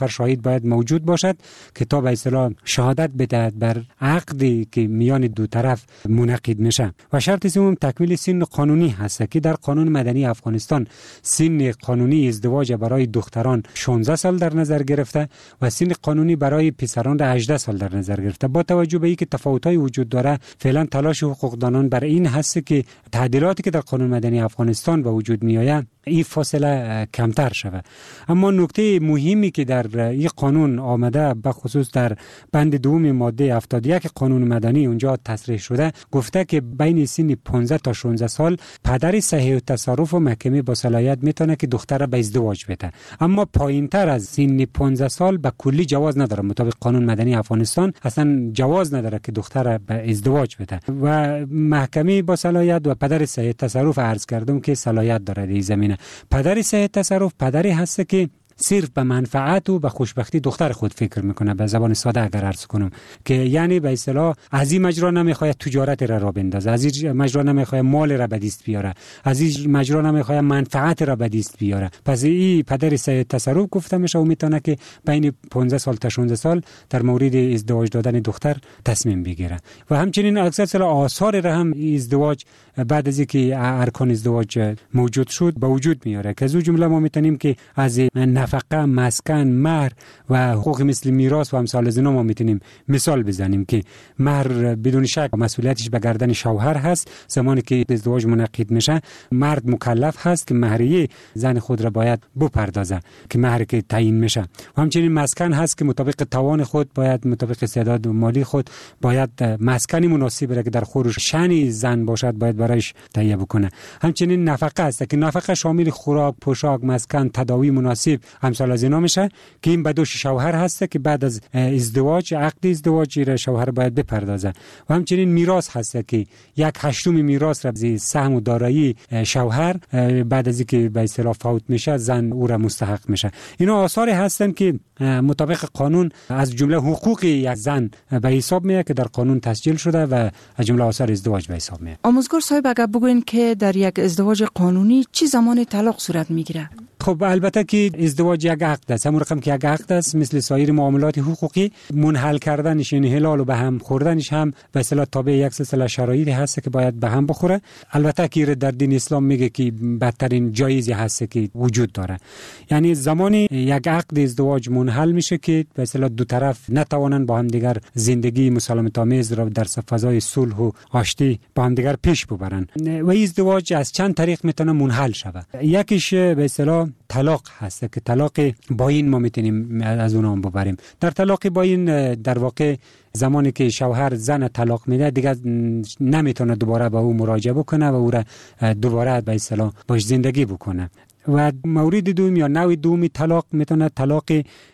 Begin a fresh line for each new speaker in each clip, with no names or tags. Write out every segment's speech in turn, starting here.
شاهد باید موجود باشد که تا به اصطلاح شهادت بدهد بر عقدی که میان دو طرف منعقد میشه. و شرط سوم تکمیل سن قانونی هست که در قانون مدنی افغانستان سن قانونی ازدواج برای دختران 16 سال در نظر گرفته و سن قانونی برای پسران را 18 سال در نظر گرفته. با توجه به اینکه تفاوت‌های وجود داره، فعلا تلاش حقوقدانان بر این هست که تعدیلاتی که در قانون مدنی افغانستان به وجود میآید این فاصله کمتر شود. اما نکته مهمی که در این قانون آمده به خصوص در بند دوم ماده 71 قانون مدنی اونجا تصریح شده، گفته که بین سن 15 تا 16 سال پدر صحیح التصرف و محکمه با صلاحیت میتونه که دختر را به ازدواج بده. اما پایینتر از سن 15 سال به کلی جواز نداره. مطابق قانون مدنی افغانستان اصلا جواز نداره که دختر را به ازدواج بده و محکمه با صلاحیت و پدر صحیح التصرف عرض کردم که صلاحیت داره در زمینه. پدر صحیح التصرف پدری هست که صرف به منفعت و به خوشبختی دختر خود فکر میکنه. به زبان ساده اگر عرض کنم که یعنی به اصطلاح از این مجرا نمیخواد تجارت را بندازه، از این مجرا نمیخواد مال را به دست بیاره، از این مجرا نمیخواد منفعت را به دست بیاره. پس این پدر صحیح التصرف گفته میشه و میتونه که بین 15 سال تا 16 سال در مورد ازدواج دادن دختر تصمیم بگیره. و همچنین اکثر آثار را هم ازدواج بعد از اینکه ارکان ازدواج موجود شد به وجود میاره که از اون جمله ما میتونیم که از نفقه، مسکن، مهر و حقوق مثل میراث و امثال از اینا ما میتونیم مثال بزنیم که مهر بدون شک مسئولیتش به گردن شوهر هست. زمانی که ازدواج منعقد میشه مرد مکلف هست که مهریه زن خود را باید بپردازه که مهر که تعیین میشه. و همچنین مسکن هست که مطابق توان خود باید مطابق استعداد مالی خود باید مسکنی مناسب را که در خور شأن زن باشد باید برایش تهیه بکنه. همچنین نفقه هست که نفقه شامل خوراک، پوشاک، مسکن، تداوی مناسب امثال از اینا میشه که این به دوش شوهر هست که بعد از ازدواج عقد ازدواج را شوهر باید بپردازه. و همچنین میراث هست که 1/8 میراث را از سهم و دارایی شوهر بعد از اینکه به اصطلاح فوت میشه زن او را مستحق میشه. اینا آثاری هستند که مطابق قانون از جمله حقوق یک زن به حساب میاد که در قانون تسجیل شده و از جمله آثار ازدواج به حساب میاد.
آموزگار صاحب اگر بگوین که در یک ازدواج قانونی چه زمان طلاق صورت میگیره؟
خب البته که ازدواج یک عقد است، همون رقم که یک عقد است مثل سایر معاملات حقوقی منحل کردنش یعنی حلال و به هم خوردنش هم به اصطلاح تابع یک سلسله شرایطی هست که باید به هم بخوره. البته که در دین اسلام میگه که بدترین جایزی هست که وجود داره، یعنی زمانی یک عقد ازدواج منحل میشه که به اصطلاح دو طرف نتوانند با هم دیگر زندگی مسالمت آمیز را در فضای صلح و آشتی با هم دیگر پیش ببرن. و ازدواج از چند طریق میتونه منحل شود. یکیش به اصطلاح طلاق هست که طلاق باین ما میتونیم از اون هم ببریم. در طلاق باین در واقع زمانی که شوهر زن طلاق میده دیگه نمیتونه دوباره با او مراجعه بکنه و او را دوباره به اصطلاح باش زندگی بکنه. و مورد دوم یا نوع دومی طلاق میتونه طلاق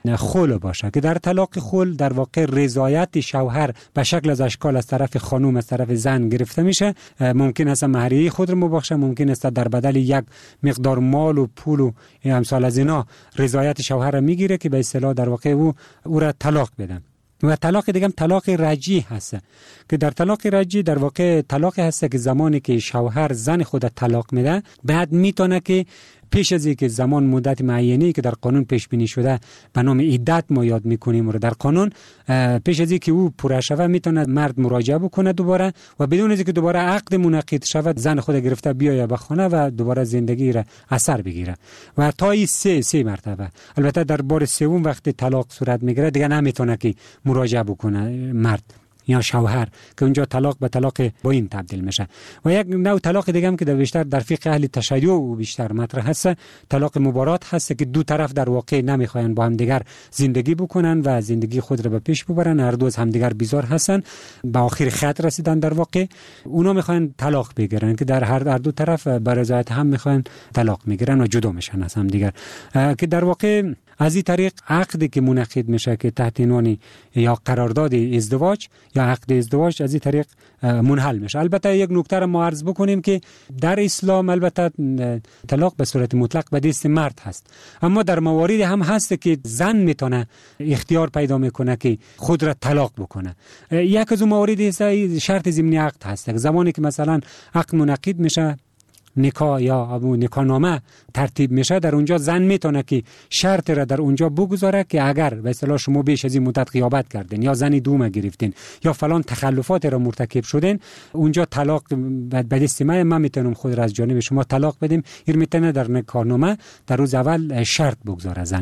خلع باشه که در طلاق خلع در واقع رضایت شوهر به شکل از اشکال از طرف خانم از طرف زن گرفته میشه. ممکن است مهریه خود رو مبخشه، ممکن است در بدل یک مقدار مال و پول و امثال از اینا رضایت شوهر را میگیره که به اصطلاح در واقع او را طلاق بدن. و طلاق دیگه هم طلاق رجعی هست که در طلاق رجعی در واقع طلاق هست که زمانی که شوهر زن خود طلاق میده بعد میتونه که پیش از اینکه زمان مدت معینی که در قانون پیش بینی شده به نام عدت ما یاد میکنیم رو در قانون پیش از اینکه او پوره شود میتونه مرد مراجعه بکنه دوباره و بدون از اینکه دوباره عقد منعقد شود زن خود گرفته بیاید به خانه و دوباره زندگی را اثر بگیره و تا این سه مرتبه. البته در بار سوم وقتی طلاق صورت میگیره دیگه نمیتونه که مراجعه بکنه مرد یا شوهر که اونجا طلاق به طلاق باین تبدیل میشه. و یک نوع طلاق دیگه هم که بیشتر در فقه اهل تشیع و بیشتر مطرح هست طلاق مبارات هست که دو طرف در واقع نمیخواین با هم دیگر زندگی بکنن و زندگی خود را به پیش ببرن، هر دو از هم دیگر بیزار هستن، به آخر خط رسیدن در واقع اونا میخواین طلاق بگیرن که در هر دو طرف به رضایت هم میخواین طلاق میگیرن و جدا میشن از هم دیگر که در واقع از این طریق عقدی که منعقد میشه که تحت عنوان یا قرارداد ازدواج یا عقد ازدواج از این طریق منحل میشه. البته یک نکته را ما عرض بکنیم که در اسلام البته طلاق به صورت مطلق به دست مرد هست، اما در مواردی هم هست که زن میتونه اختیار پیدا میکنه که خود را طلاق بکنه. یک از اون موارد شرط ضمنی عقد هست. زمانی که مثلا عقد منعقد میشه نکاح یا نکاحنامه ترتیب میشه، در اونجا زن میتونه که شرط را در اونجا بگذاره که اگر به اصطلاح شما بیش از این مدت غیابت کردین یا زنی دوم گرفتین یا فلان تخلفات را مرتکب شدین، اونجا طلاق به دست من میتونم خود را از جانب شما طلاق بدیم. این میتونه در نکاحنامه در روز اول شرط بگذاره زن.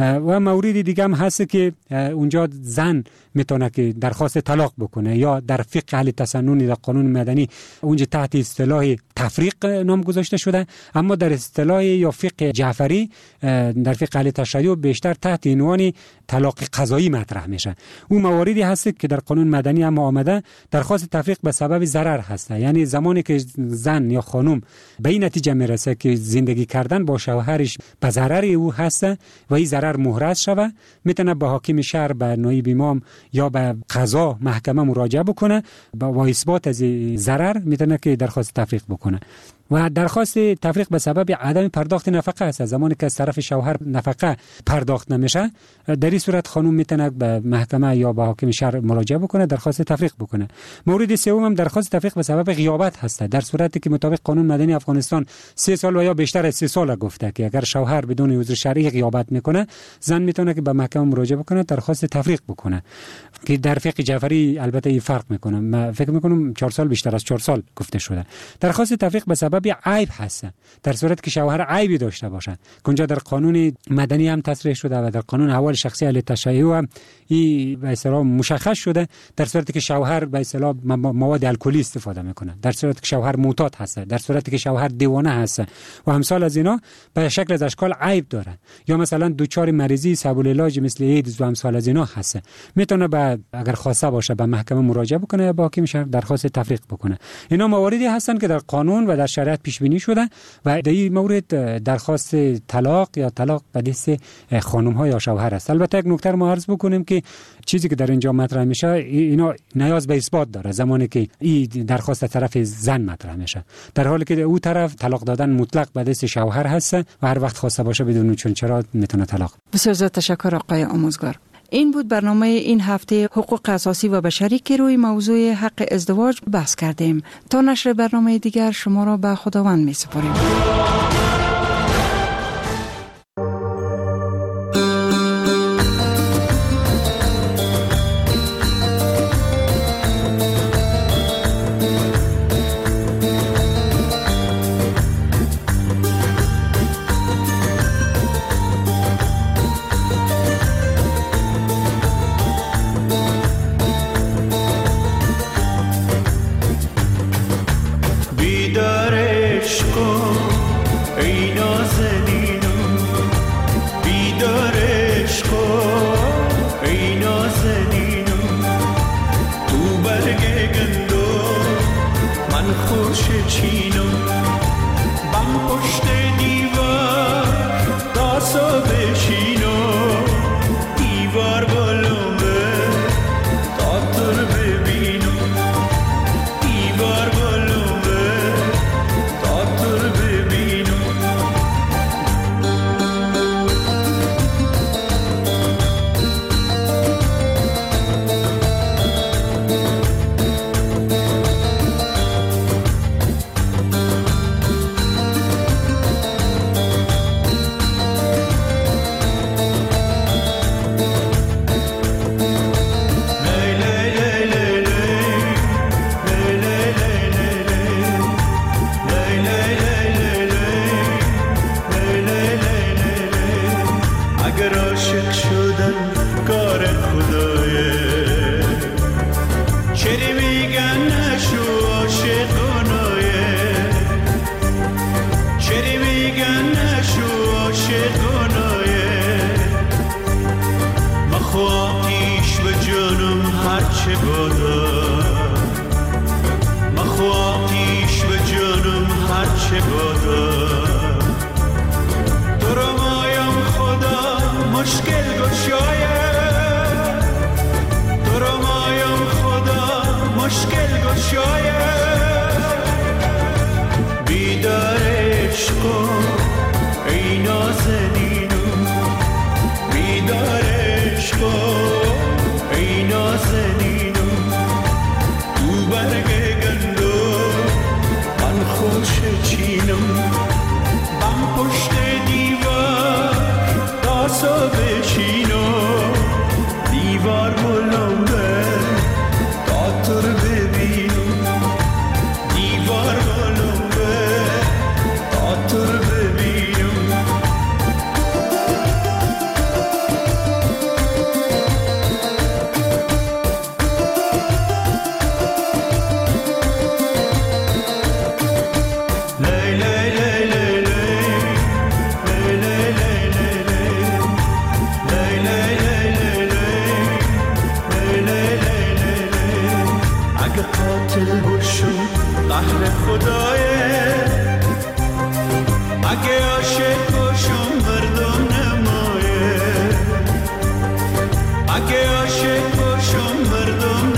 و مورد دیگه هم هست که اونجا زن میتونه که درخواست طلاق بکنه، یا در فقه اهل تسنن در قانون مدنی اونجا تحت اصطلاح تفریق نام گذاشته شده، اما در اصطلاح یا فقه جعفری در فقه اهل تشیع بیشتر تحت عنوان طلاق قضایی مطرح میشه. اون مواردی هست که در قانون مدنی هم آمده درخواست تفریق به سبب ضرر هست، یعنی زمانی که زن یا خانم به این نتیجه میرسه که زندگی کردن با شوهرش به ضرر او هست و این ضرر محرز شوه، میتونه به حاکم شهر، به نایب امام یا به قضا محکمه مراجعه بکنه، با اثبات از ضرر میتونه که درخواست تفریق بکنه. و درخواست تفریق به سبب عدم پرداخت نفقه است. زمانی که از طرف شوهر نفقه پرداخت نمیشه، در این صورت خانم میتونه به محکمه یا به حاکم شهر مراجعه بکنه، درخواست تفریق بکنه. مورد سوم هم درخواست تفریق به سبب غیابت هست، در صورتی که مطابق قانون مدنی افغانستان 3 سال و یا بیشتر از 3 سال گفته که اگر شوهر بدون عذر شرعی غیابت میکنه، زن میتونه که به محکمه مراجعه بکنه، درخواست تفریق بکنه، که در فقه جعفری البته این فرق میکنه. من فکر میکنم 4 سال بیشتر از 4 سال گفته شده. درخواست تفریق به سبب عیب هست، در صورتی که شوهر عیبی داشته باشه، که اونجا در قانون مدنی هم تصریح شده و در قانون احوال شخصی اهل تشیع هم این به اصطلاح مشخص شده، در صورتی که شوهر به اصطلاح مواد الکلی استفاده میکنه، در صورتی که شوهر معتاد هست، در صورتی که شوهر دیوانه هست و امثال از اینا به شکل از اشکال عیب داره، یا مثلا دچار مریضی سبب العلاج مثل ایدز و امثال از اینا هست، میتونه اگر خواسته باشه به محکمه مراجعه بکنه یا با حاکم شهر درخواست تفریق بکنه. اینا مواردی هستن که در قانون و در شریعت پیش بینی شده و در این مورد درخواست طلاق یا طلاق به دست خانم ها یا شوهر است. البته یک نکته ما عرض بکنیم که چیزی که در اینجا مطرح میشه اینا نیاز به اثبات داره زمانی که این درخواست طرف زن مطرح میشه، در حالی که او طرف طلاق دادن مطلق به دست شوهر هست و هر وقت خواسته باشه بدون چرا میتونه طلاق.
بسیار زیاد تشکر آقای آموزگار. این بود برنامه این هفته حقوق اساسی و بشری که روی موضوع حق ازدواج بحث کردیم. تا نشر برنامه دیگر شما را به خداوند می سپاریم.
خوش چینم اگه عاشق باشم مردم